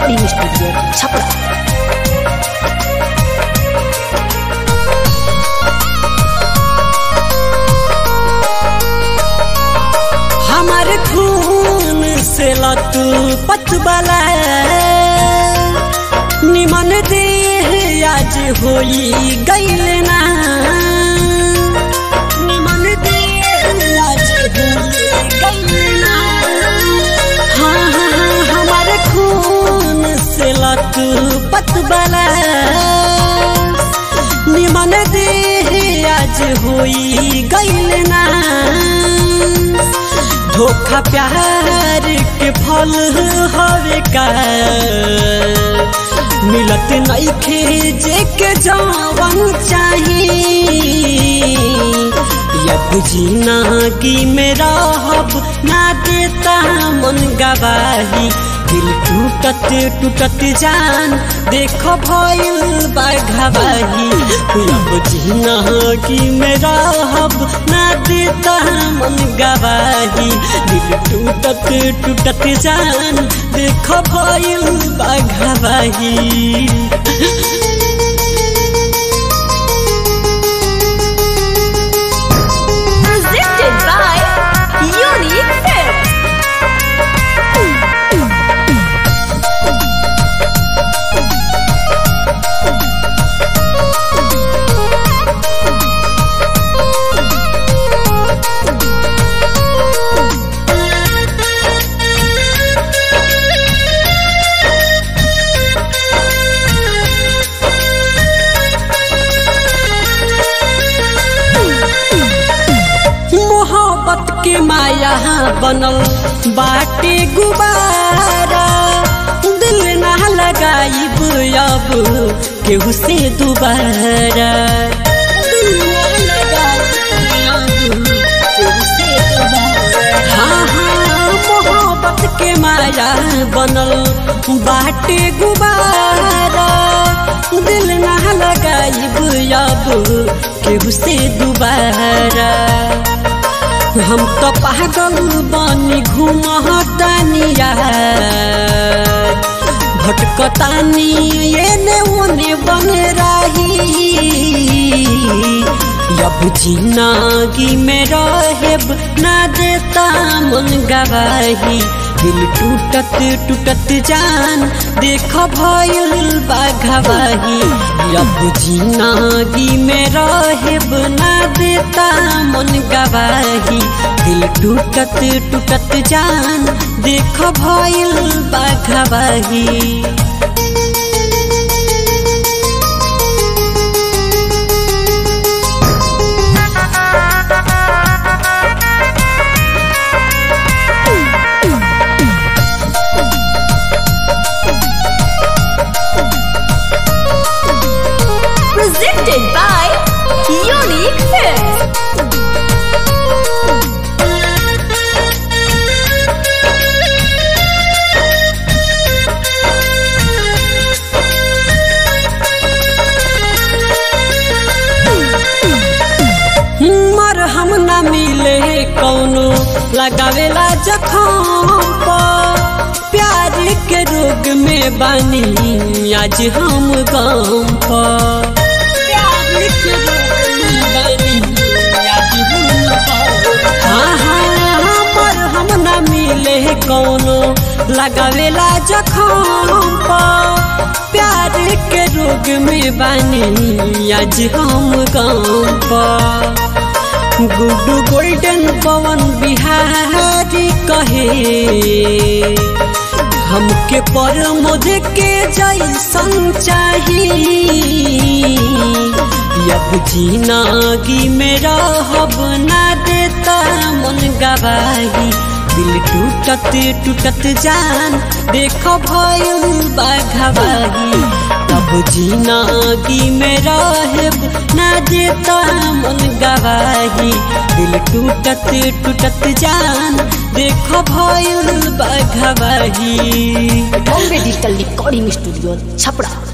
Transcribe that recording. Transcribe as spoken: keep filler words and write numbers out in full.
Recording studio Chhapra. हमारे खून से लतू पतवाला निमन दे आज होई गईल ना, निमन दे आज होई गईल ना। हाँ हाँ हाँ हमारे खून से लतू पतवाला निमन दे आज होई गईल ना। धोखा प्यार के फल हवे का मिलत नइखे जेके जवन चाही। यब जिंदगी में रहब ना देता मन गवाही, दिल टूटत टूटत जान देख भइल बा घवाही। अब जिंदगी में रहब ना देता मन गवाही, दिल टूटत टूटत जान देख भइल बा घवाही। Presented by Unique Films. मोहब्बत के माया बनल बाटे गुबारा, दिल ना लगाइब अब केहू से दोबारा, दिल ना लगाइब अब केहू से दोबारा। हाँ हाँ मोहब्बत के माया बनल बाटे गुबारा, दिल ना लगाइब अब केहू से दोबारा। हम तो पागल बनी घूमतानिया भटकतानी एने ओने बन रही। अब जिंदगी में रहेब ना देता मन गवाही, दिल टूटत टूटत जान देख भइल बा घवाही। अब जिंदगी में रहेब ना देता मन गवाही, दिल टूटत टूटत जान देख भइल बा घवाही। Presented by Unique Films. मरहम ना मिले कौनो लगावेला जखम पर, प्यार के रोग में बानी आज हम गम पर। प्यार के रोग में बानी आज हम गम। हाँ हाँ मरहम ना मिले कौनो लगावेला जखम पर, प्यार के रोग में बानी आज हम गम पर। गुड्डू गोल्डन पवन बिहारी कहे हमके प्रमोद के जैसन चाही। अब जिंदगी में रहब ना देता मन गवाही, दिल टूटत टूटत जान देख भइल बा घवाही। अब जिंदगी में रहेब ना देता मन गवाही, दिल टूटत टूटत जान देख भइल बा घवाही। Bombay digital recording studio Chhapra.